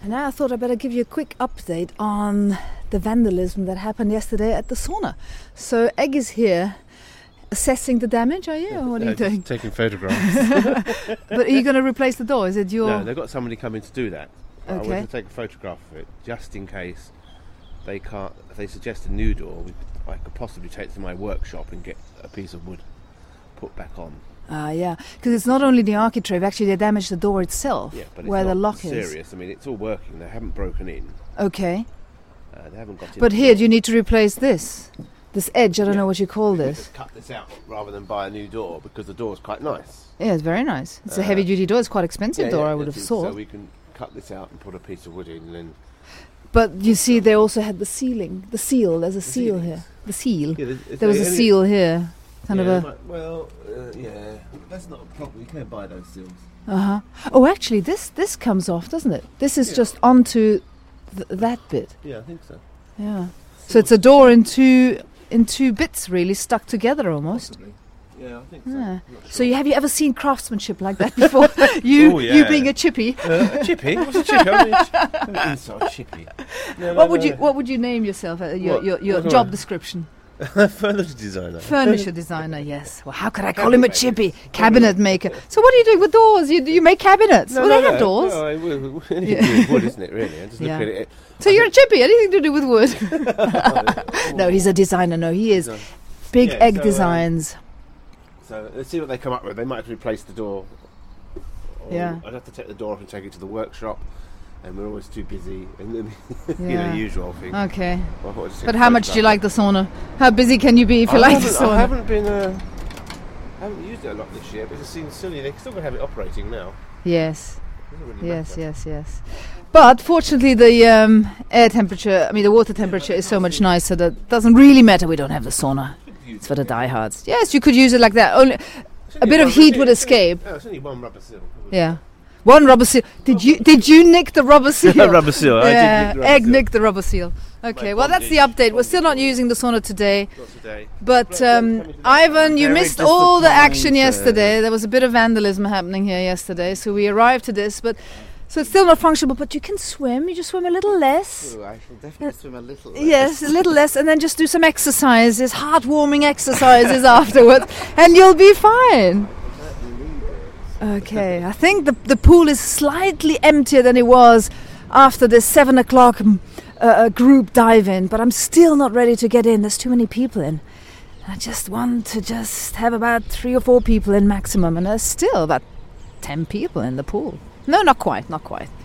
And now I thought I'd better give you a quick update on the vandalism that happened yesterday at the sauna. So Egg is here assessing the damage, are you? Or what are you doing? Taking photographs. But are you going to replace the door? Is it your... No, they've got somebody coming to do that. Okay. I want to take a photograph of it, just in case they can't. If they suggest a new door, I could possibly take it to my workshop and get a piece of wood put back on. Yeah, because it's not only the architrave, actually they damaged the door itself, But where it's the not lock serious. is. I mean, it's all working. They haven't broken in. Okay. They haven't got in. But here, do you need to replace this edge? I don't know what you call this. Just cut this out rather than buy a new door, because the door's quite nice. Yeah, it's very nice. It's a heavy-duty door. It's quite expensive door, I would have thought. So we can cut this out and put a piece of wood in, and then... But you see, they also had the seal. There's a seal here. The seal. Yeah, there was a seal here. That's not a problem. You can buy those seals. Oh, actually, this comes off, doesn't it? This is just onto that bit. Yeah, I think so. Yeah. So it's a door in two bits, really, stuck together almost. Possibly. Yeah, I think so. Yeah. Sure. So have you ever seen craftsmanship like that before? You being a chippy. A chippy? What's a chippy? I'm an inside chippy. What would you name yourself? Your job description? Furniture designer. Furniture designer, yes. Well, how could I call him a chippy? Cabinet maker. So what are you doing with doors? You make cabinets? They have doors. No, anything to do with wood, isn't it, really? I just look at it. So you're a chippy, anything to do with wood? No, he's a designer. No, he is. Big Egg Designs. So let's see what they come up with. They might have to replace the door. Yeah. I'd have to take the door off and take it to the workshop. And we're always too busy, and usual thing. Okay. Well, but how much do you like the sauna? How busy can you be if you like the sauna? I haven't used it a lot this year, but it seems silly. They're still going to have it operating now. Yes. Really Yes. But fortunately, the the water temperature is so much nicer that it doesn't really matter. We don't have the sauna. It's for the diehards. Yes, you could use it like that. Only a bit of heat would escape. It's only one rubber seal. Yeah. One rubber seal. Did you nick the rubber seal? Rubber seal. Yeah, I did nick the rubber Egg seal. nicked the rubber seal. Okay, well that's the update. We're still not using the sauna today. But Ivan, you missed all the action yesterday. There was a bit of vandalism happening here yesterday, so we arrived to this. So it's still not functional, but you can swim. You just swim a little less. Oh, I shall definitely swim a little less. Yes, a little less, and then just do some exercises, heart-warming exercises afterwards, and you'll be fine. Okay, I think the pool is slightly emptier than it was after the 7 o'clock group dive-in, but I'm still not ready to get in. There's too many people in. I just want to have about 3 or 4 people in maximum, and there's still about 10 people in the pool. No, not quite.